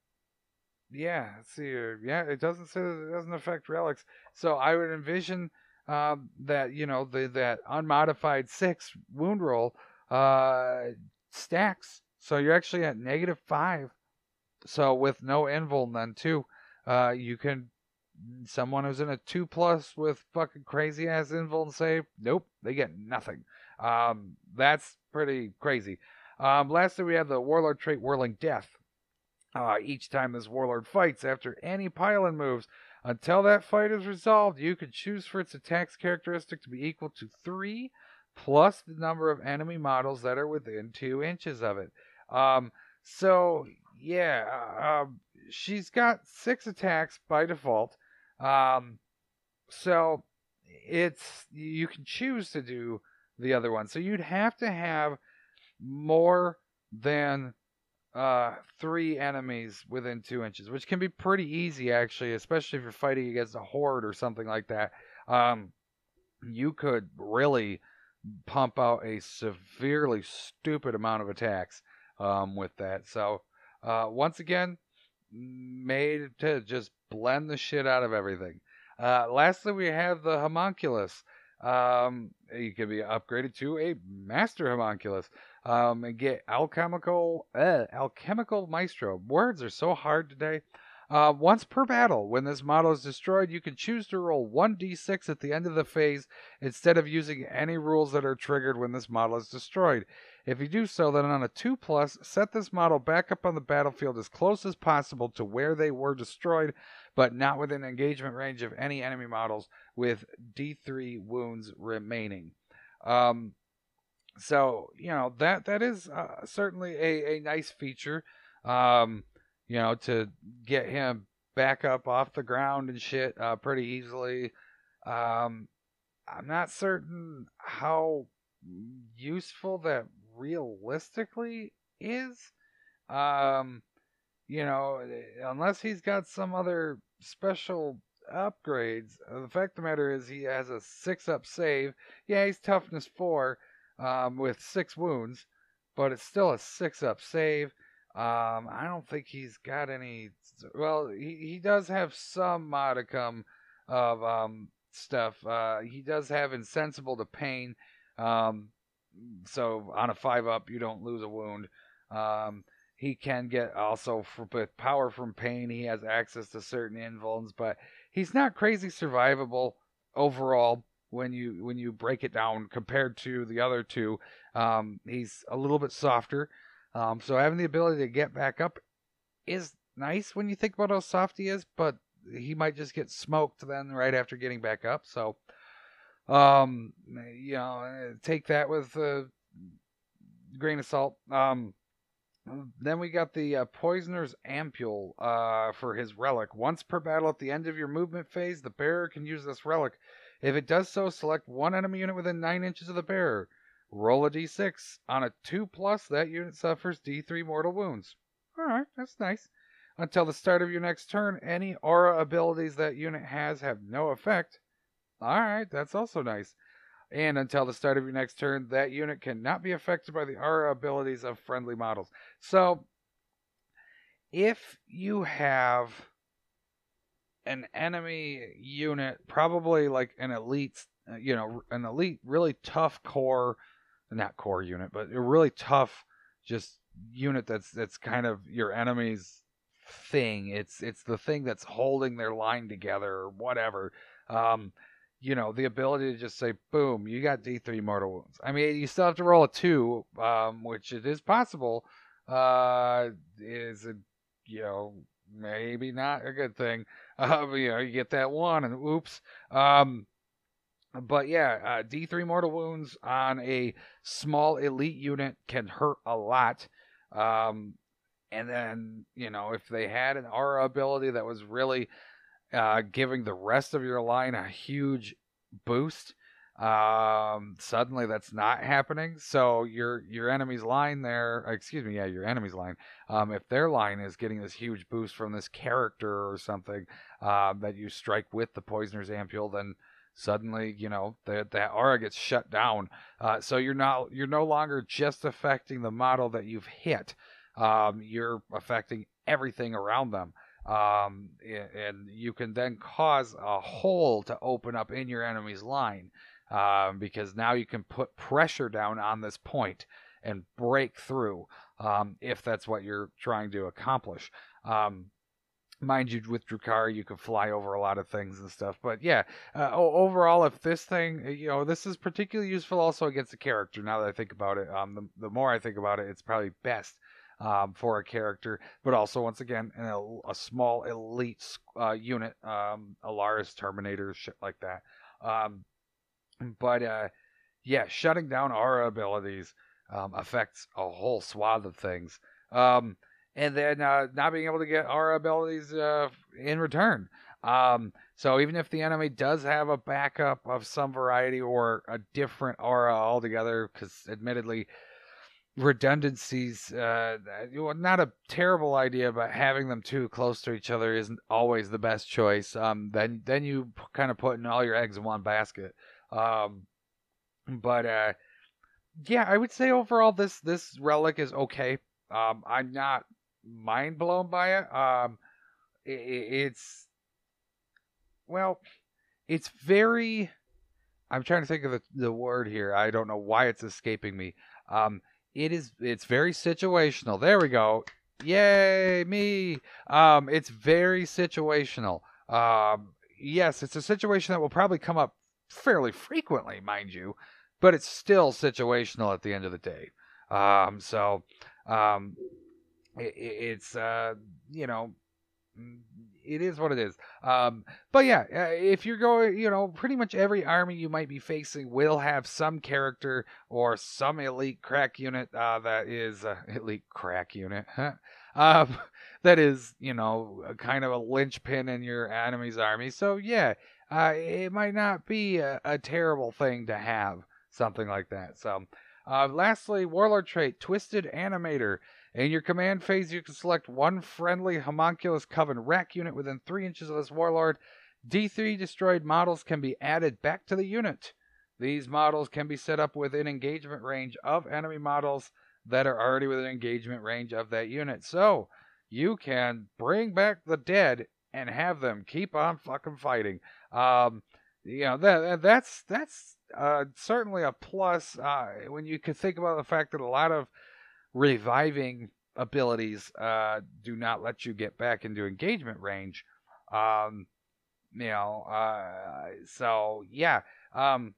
Yeah, let's see here. Yeah, it doesn't say that it doesn't affect relics. So I would envision um, that, you know, the that unmodified six wound roll uh, stacks. So you're actually at negative five. So with no invuln then too, uh, you can someone who's in a two plus with fucking crazy ass invuln save, nope, they get nothing. Um, that's pretty crazy. Um, lastly, we have the warlord trait Whirling Death. Uh, each time this warlord fights after any pylon moves, until that fight is resolved, you can choose for its attack's characteristic to be equal to three plus the number of enemy models that are within two inches of it. Um, so, yeah, uh, she's got six attacks by default. Um, so, it's you can choose to do the other one. So, you'd have to have more than uh three enemies within two inches, which can be pretty easy actually, especially if you're fighting against a horde or something like that. Um you could really pump out a severely stupid amount of attacks um with that. So uh once again, made to just blend the shit out of everything. Uh lastly, we have the homunculus. Um you can be upgraded to a master homunculus. Um, and get alchemical, uh, alchemical maestro. Words are so hard today. Uh, once per battle, when this model is destroyed, you can choose to roll one d six at the end of the phase instead of using any rules that are triggered when this model is destroyed. If you do so, then on a two plus, set this model back up on the battlefield as close as possible to where they were destroyed, but not within engagement range of any enemy models with d three wounds remaining. Um, So, you know, that that is uh, certainly a, a nice feature, um, you know, to get him back up off the ground and shit uh, pretty easily. Um, I'm not certain how useful that realistically is. Um, you know, unless he's got some other special upgrades, uh, the fact of the matter is he has a six up save. Yeah, he's toughness four um, with six wounds, but it's still a six up save. Um, I don't think he's got any. Well, he, he does have some modicum of um, stuff. Uh, he does have insensible to pain. Um, so on a five up, you don't lose a wound. Um, he can get also for, with power from pain. He has access to certain invulns, but he's not crazy survivable overall when you when you break it down compared to the other two. Um, he's a little bit softer, um, so having the ability to get back up is nice when you think about how soft he is. But he might just get smoked then right after getting back up. So, um, you know, take that with a grain of salt. Um, then we got the uh, Poisoner's Ampule uh, for his relic. Once per battle at the end of your movement phase, the bearer can use this relic. If it does so, select one enemy unit within nine inches of the bearer. Roll a d six. On a two plus, that unit suffers d three mortal wounds. Alright, that's nice. Until the start of your next turn, any aura abilities that unit has have no effect. Alright, that's also nice. And until the start of your next turn, that unit cannot be affected by the aura abilities of friendly models. So, if you have an enemy unit, probably like an elite, you know, an elite, really tough core, not core unit, but a really tough, just unit that's that's kind of your enemy's thing. It's it's the thing that's holding their line together or whatever. Um, you know, the ability to just say, boom, you got D three mortal wounds. I mean, you still have to roll a two, um, which it is possible, uh, is, a, you know, maybe not a good thing. Uh, but, you know, you get that one and oops. Um, but yeah, uh, D three mortal wounds on a small elite unit can hurt a lot. Um, and then, you know, if they had an aura ability that was really Uh, giving the rest of your line a huge boost. Um, suddenly that's not happening. So your your enemy's line there, excuse me, yeah, your enemy's line. Um, if their line is getting this huge boost from this character or something uh, that you strike with the Poisoner's Ampule, then suddenly you know that that aura gets shut down. Uh, so you're not you're no longer just affecting the model that you've hit. Um, you're affecting everything around them. Um, and you can then cause a hole to open up in your enemy's line um, because now you can put pressure down on this point and break through um, if that's what you're trying to accomplish. Um, mind you, with Drukhari, you can fly over a lot of things and stuff. But yeah, uh, overall, if this thing, you know, this is particularly useful also against a character. Now that I think about it, um, the, the more I think about it, it's probably best Um, for a character, but also once again in a, a small elite uh, unit, um, Alaris Terminators, shit like that. Um, but uh, yeah, shutting down aura abilities um, affects a whole swath of things, um, and then uh, not being able to get aura abilities uh, in return. Um, so even if the enemy does have a backup of some variety or a different aura altogether, because admittedly, redundancies, uh, not a terrible idea, but having them too close to each other isn't always the best choice. Um, then then you kind of putting all your eggs in one basket. Um, but uh, yeah, I would say overall this this relic is okay. Um, I'm not mind blown by it. Um, it, it's well, it's very. I'm trying to think of the, the word here. I don't know why it's escaping me. Um, It is. It's very situational. There we go. Yay, me. Um, it's very situational. Um, yes, it's a situation that will probably come up fairly frequently, mind you, but it's still situational at the end of the day. Um, so, um, it, it's uh, you know, it is what it is. Um, but yeah, uh, if you're going, you know, pretty much every army you might be facing will have some character or some elite crack unit uh, that is uh, elite crack unit. um, that is, you know, kind of a linchpin in your enemy's army. So yeah, uh, it might not be a, a terrible thing to have something like that. So, uh, lastly, Warlord trait, Twisted Animator. In your command phase, you can select one friendly Homunculus Coven Rack unit within three inches of this Warlord. D three destroyed models can be added back to the unit. These models can be set up within engagement range of enemy models that are already within engagement range of that unit. So you can bring back the dead and have them keep on fucking fighting. Um, you know that that's that's uh, certainly a plus uh, when you can think about the fact that a lot of reviving abilities uh, do not let you get back into engagement range. Um, you know, uh, so yeah. Um,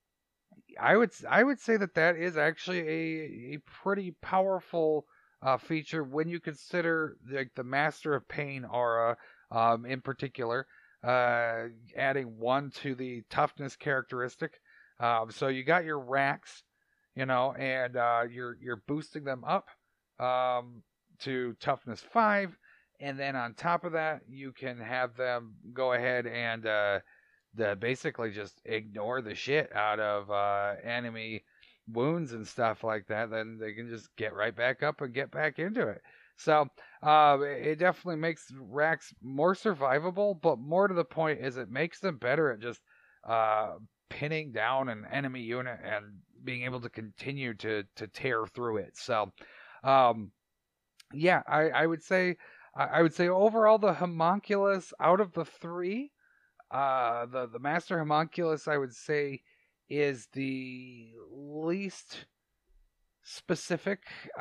I would I would say that that is actually a a pretty powerful uh, feature when you consider like the Master of Pain aura um, in particular, uh, adding one to the toughness characteristic. Um, so you got your racks, you know, and uh, you're you're boosting them up um, to toughness five, and then on top of that, you can have them go ahead and uh, the basically just ignore the shit out of uh, enemy wounds and stuff like that, then they can just get right back up and get back into it. So uh, it definitely makes racks more survivable, but more to the point is it makes them better at just uh, pinning down an enemy unit and being able to continue to to tear through it. So um, yeah, I, I would say I would say overall the homunculus out of the three. Uh, the the Master Homunculus, I would say, is the least specific,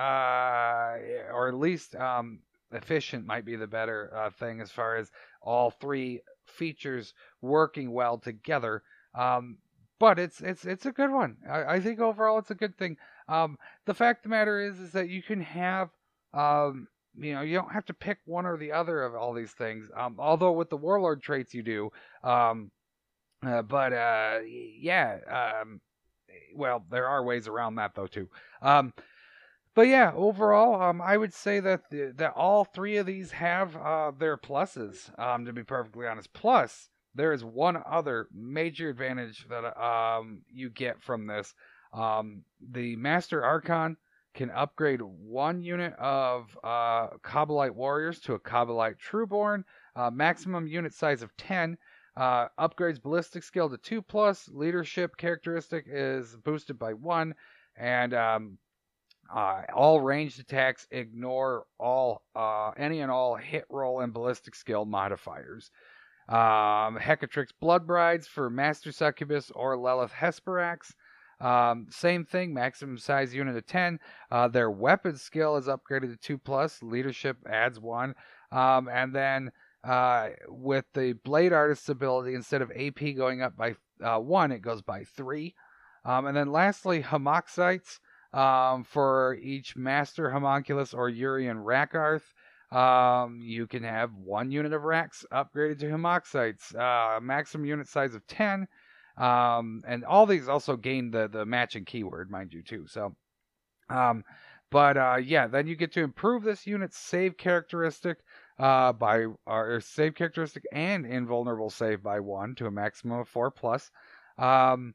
uh, or at least um, efficient might be the better uh, thing as far as all three features working well together. Um, but it's it's it's a good one. I, I think overall it's a good thing. Um, the fact of the matter is is that you can have um, you know, you don't have to pick one or the other of all these things. Um, although with the warlord traits you do. Um, uh, but uh, yeah. Um, well, there are ways around that though too. Um, but yeah, overall, um, I would say that the, that all three of these have uh, their pluses. Um, to be perfectly honest, plus there is one other major advantage that um you get from this. Um, the Master Archon can upgrade one unit of uh, Kabbalite warriors to a Kabbalite Trueborn. Uh, maximum unit size of ten. Uh, upgrades ballistic skill to two plus. Leadership characteristic is boosted by one. And um, uh, all ranged attacks ignore all uh, any and all hit roll and ballistic skill modifiers. Um, Hecatrix Blood Brides for Master Succubus or Lelith Hesperax. Um, same thing, maximum size unit of ten. Uh, their weapon skill is upgraded to two plus. Leadership adds one. Um, and then uh, with the Blade Artist's ability, instead of A P going up by uh, one, it goes by three. Um, and then lastly, Homoxites um, for each Master Homunculus or Urian Rakarth. Um, you can have one unit of racks upgraded to Homoxites. Uh, maximum unit size of ten. Um, and all these also gain the, the matching keyword, mind you, too. So, um, but, uh, yeah, then you get to improve this unit's save characteristic, uh, by, or save characteristic and invulnerable save by one to a maximum of four plus. Um,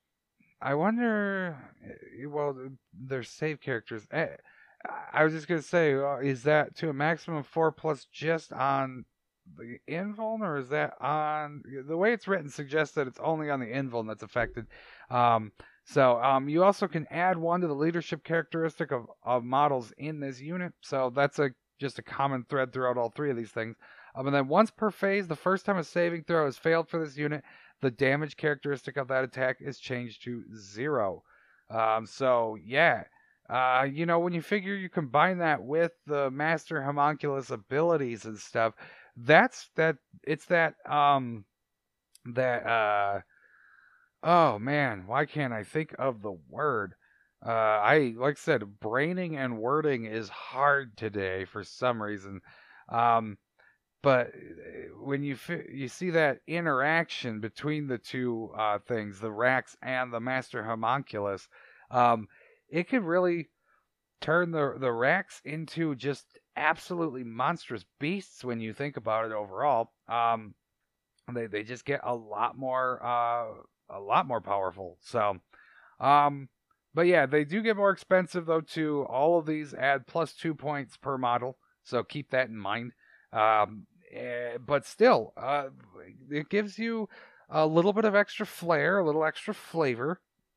I wonder, well, their save characters, I was just going to say, uh, is that to a maximum of four plus just on the invuln, or is that on the way it's written suggests that it's only on the invuln that's affected. Um, so um, you also can add one to the leadership characteristic of, of models in this unit. So that's a just a common thread throughout all three of these things. Um, and then once per phase, the first time a saving throw has failed for this unit, the damage characteristic of that attack is changed to zero. Um, so yeah. Uh, you know, when you figure you combine that with the Master Homunculus abilities and stuff, that's that it's that um that uh oh man, why can't I think of the word? Uh I like I said, braining and wording is hard today for some reason. Um but when you fi- you see that interaction between the two uh things, the Rax and the Master Homunculus, um it could really turn the the Rax into just absolutely monstrous beasts when you think about it overall. Um, they they just get a lot more uh a lot more powerful. So, um, but yeah, they do get more expensive though too. All of these add plus two points per model, so keep that in mind. Um, uh, but still, uh, it gives you a little bit of extra flair, a little extra flavor.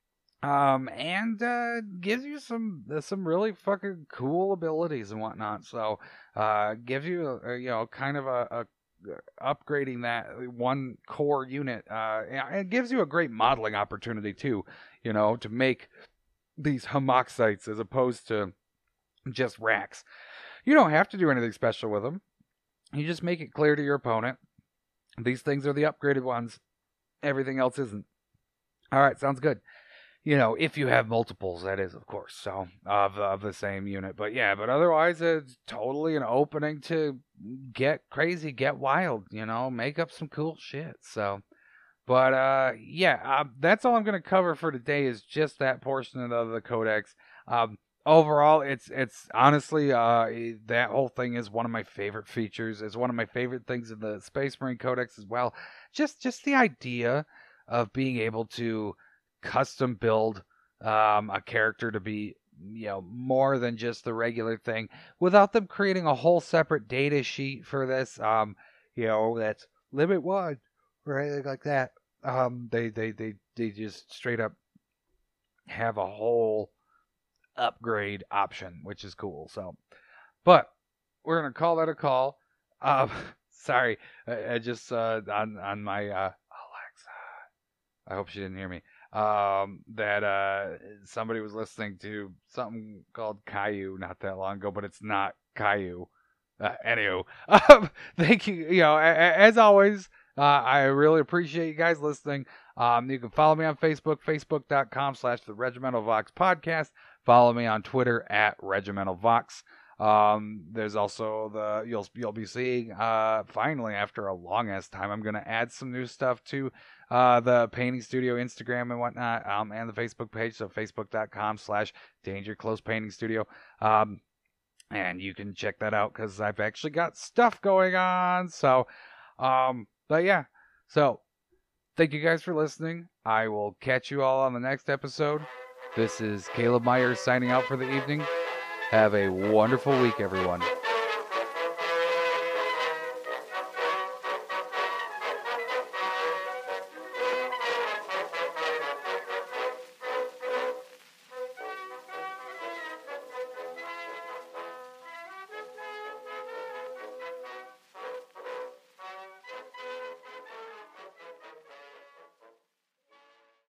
Um, and uh, gives you some some really fucking cool abilities and whatnot. So, uh, gives you a, a, you know kind of a, a upgrading that one core unit. Uh, and it gives you a great modeling opportunity too. You know, to make these homoxites as opposed to just racks. You don't have to do anything special with them. You just make it clear to your opponent these things are the upgraded ones. Everything else isn't. All right, sounds good. You know, if you have multiples, that is, of course, so of of the same unit. But yeah, but otherwise, it's totally an opening to get crazy, get wild. You know, make up some cool shit. So, but uh, yeah, uh, that's all I'm gonna cover for today. Is just that portion of the codex. Um, overall, it's it's honestly uh that whole thing is one of my favorite features. It's one of my favorite things in the Space Marine Codex as well. Just just the idea of being able to custom build um, a character to be, you know, more than just the regular thing without them creating a whole separate data sheet for this, um, you know, that's limit one or anything like that. Um, they, they, they, they just straight up have a whole upgrade option, which is cool. So, but we're going to call that a call. Um, sorry. I, I just, uh, on, on my, uh, Alexa, I hope she didn't hear me. Um, that uh, somebody was listening to something called Caillou not that long ago, but it's not Caillou. Uh, anywho, um, thank you. You know, a- a- as always, uh, I really appreciate you guys listening. Um, you can follow me on Facebook, facebook.com slash the Regimental Vox podcast. Follow me on Twitter at Regimental Vox. Um, there's also the you'll you'll be seeing uh finally after a long ass time I'm gonna add some new stuff to uh the painting studio Instagram and whatnot, um and the Facebook page, so facebook.com slash danger close painting studio. Um and you can check that out because I've actually got stuff going on. So um but yeah. So thank you guys for listening. I will catch you all on the next episode. This is Caleb Myers signing out for the evening. Have a wonderful week, everyone.